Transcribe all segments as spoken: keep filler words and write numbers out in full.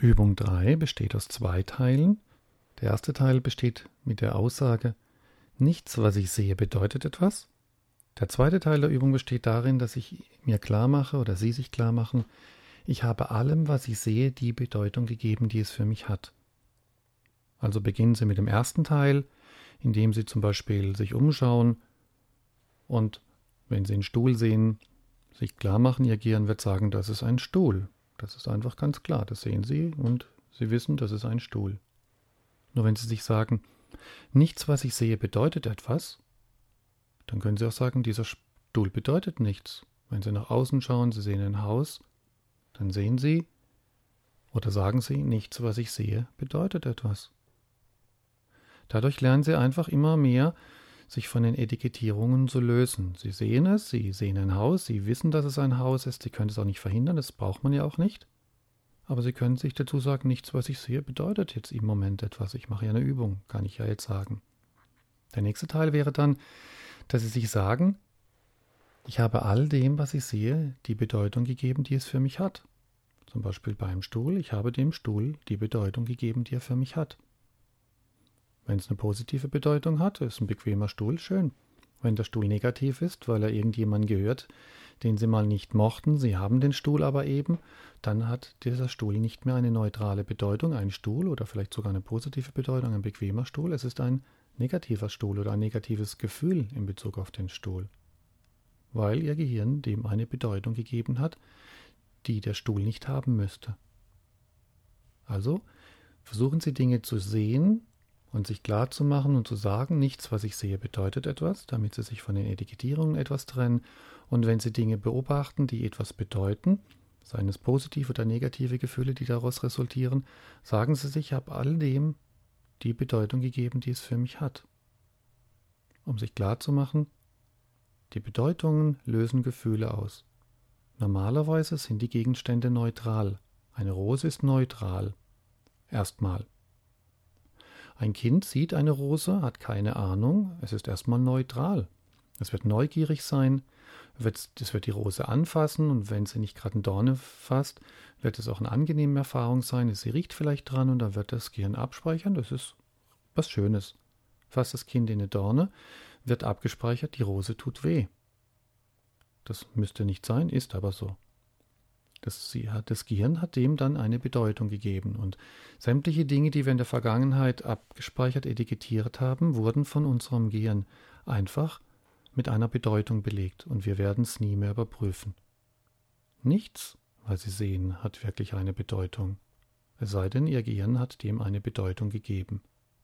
Übung drei besteht aus zwei Teilen. Der erste Teil besteht mit der Aussage, nichts, was ich sehe, bedeutet etwas. Der zweite Teil der Übung besteht darin, dass ich mir klar mache oder Sie sich klar machen, ich habe allem, was ich sehe, die Bedeutung gegeben, die es für mich hat. Also beginnen Sie mit dem ersten Teil, indem Sie zum Beispiel sich umschauen und, wenn Sie einen Stuhl sehen, sich klar machen, Ihr Gehirn wird sagen, das ist ein Stuhl. Das ist einfach ganz klar, das sehen Sie und Sie wissen, das ist ein Stuhl. Nur wenn Sie sich sagen, nichts, was ich sehe, bedeutet etwas, dann können Sie auch sagen, dieser Stuhl bedeutet nichts. Wenn Sie nach außen schauen, Sie sehen ein Haus, dann sehen Sie oder sagen Sie, nichts, was ich sehe, bedeutet etwas. Dadurch lernen Sie einfach immer mehr, sich von den Etikettierungen zu lösen. Sie sehen es, Sie sehen ein Haus, Sie wissen, dass es ein Haus ist, Sie können es auch nicht verhindern, das braucht man ja auch nicht. Aber Sie können sich dazu sagen, nichts, was ich sehe, bedeutet jetzt im Moment etwas. Ich mache ja eine Übung, kann ich ja jetzt sagen. Der nächste Teil wäre dann, dass Sie sich sagen, ich habe all dem, was ich sehe, die Bedeutung gegeben, die es für mich hat. Zum Beispiel beim Stuhl, ich habe dem Stuhl die Bedeutung gegeben, die er für mich hat. Wenn es eine positive Bedeutung hat, ist ein bequemer Stuhl schön. Wenn der Stuhl negativ ist, weil er irgendjemanden gehört, den Sie mal nicht mochten, Sie haben den Stuhl aber eben, dann hat dieser Stuhl nicht mehr eine neutrale Bedeutung, ein Stuhl oder vielleicht sogar eine positive Bedeutung, ein bequemer Stuhl. Es ist ein negativer Stuhl oder ein negatives Gefühl in Bezug auf den Stuhl, weil Ihr Gehirn dem eine Bedeutung gegeben hat, die der Stuhl nicht haben müsste. Also versuchen Sie Dinge zu sehen und sich klar zu machen und zu sagen, nichts, was ich sehe, bedeutet etwas, damit Sie sich von den Etikettierungen etwas trennen. Und wenn Sie Dinge beobachten, die etwas bedeuten, seien es positive oder negative Gefühle, die daraus resultieren, sagen Sie sich, ich habe all dem die Bedeutung gegeben, die es für mich hat. Um sich klar zu machen, die Bedeutungen lösen Gefühle aus. Normalerweise sind die Gegenstände neutral. Eine Rose ist neutral. Erstmal. Ein Kind sieht eine Rose, hat keine Ahnung, es ist erstmal neutral. Es wird neugierig sein, es wird die Rose anfassen und wenn sie nicht gerade eine Dorne fasst, wird es auch eine angenehme Erfahrung sein. Sie riecht vielleicht dran und dann wird das Gehirn abspeichern, das ist was Schönes. Fasst das Kind in eine Dorne, wird abgespeichert, die Rose tut weh. Das müsste nicht sein, ist aber so. Das, sie hat, das Gehirn hat dem dann eine Bedeutung gegeben und sämtliche Dinge, die wir in der Vergangenheit abgespeichert, etikettiert haben, wurden von unserem Gehirn einfach mit einer Bedeutung belegt und wir werden es nie mehr überprüfen. Nichts, was Sie sehen, hat wirklich eine Bedeutung, es sei denn, Ihr Gehirn hat dem eine Bedeutung gegeben.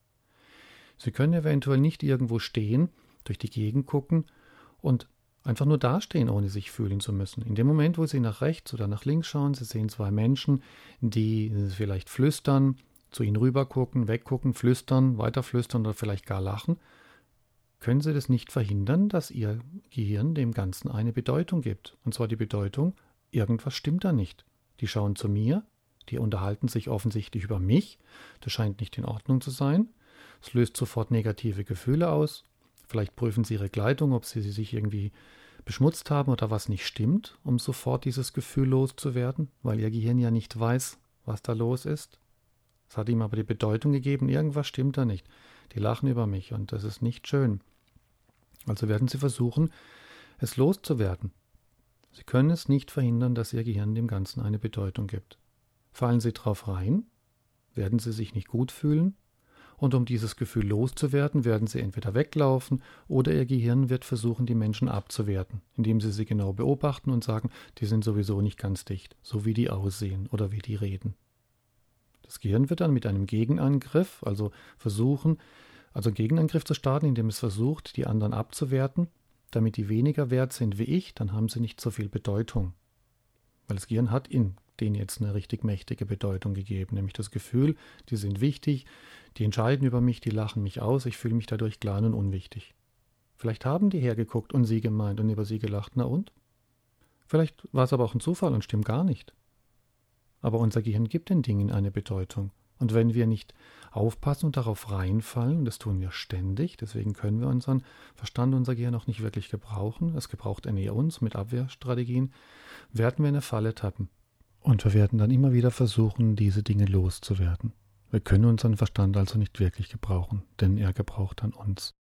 Sie können eventuell nicht irgendwo stehen, durch die Gegend gucken und einfach nur dastehen, ohne sich fühlen zu müssen. In dem Moment, wo Sie nach rechts oder nach links schauen, Sie sehen zwei Menschen, die vielleicht flüstern, zu Ihnen rüber gucken, weggucken, flüstern, weiter flüstern oder vielleicht gar lachen, können Sie das nicht verhindern, dass Ihr Gehirn dem Ganzen eine Bedeutung gibt. Und zwar die Bedeutung, irgendwas stimmt da nicht. Die schauen zu mir, die unterhalten sich offensichtlich über mich, das scheint nicht in Ordnung zu sein. Es löst sofort negative Gefühle aus. Vielleicht prüfen Sie Ihre Kleidung, ob Sie sich irgendwie beschmutzt haben oder was nicht stimmt, um sofort dieses Gefühl loszuwerden, weil Ihr Gehirn ja nicht weiß, was da los ist. Es hat ihm aber die Bedeutung gegeben, irgendwas stimmt da nicht. Die lachen über mich und das ist nicht schön. Also werden Sie versuchen, es loszuwerden. Sie können es nicht verhindern, dass Ihr Gehirn dem Ganzen eine Bedeutung gibt. Fallen Sie drauf rein, werden Sie sich nicht gut fühlen, und um dieses Gefühl loszuwerden, werden Sie entweder weglaufen oder Ihr Gehirn wird versuchen, die Menschen abzuwerten, indem Sie sie genau beobachten und sagen, die sind sowieso nicht ganz dicht, so wie die aussehen oder wie die reden. Das Gehirn wird dann mit einem Gegenangriff, also versuchen, also einen Gegenangriff zu starten, indem es versucht, die anderen abzuwerten, damit die weniger wert sind wie ich, dann haben sie nicht so viel Bedeutung. Weil das Gehirn hat in denen jetzt eine richtig mächtige Bedeutung gegeben, nämlich das Gefühl, die sind wichtig, die entscheiden über mich, die lachen mich aus, ich fühle mich dadurch klein und unwichtig. Vielleicht haben die hergeguckt und sie gemeint und über sie gelacht, na und? Vielleicht war es aber auch ein Zufall und stimmt gar nicht. Aber unser Gehirn gibt den Dingen eine Bedeutung. Und wenn wir nicht aufpassen und darauf reinfallen, und das tun wir ständig, deswegen können wir unseren Verstand, unser Gehirn auch nicht wirklich gebrauchen, es gebraucht eher uns mit Abwehrstrategien, werden wir in eine Falle tappen. Und wir werden dann immer wieder versuchen, diese Dinge loszuwerden. Wir können unseren Verstand also nicht wirklich gebrauchen, denn er gebraucht dann uns.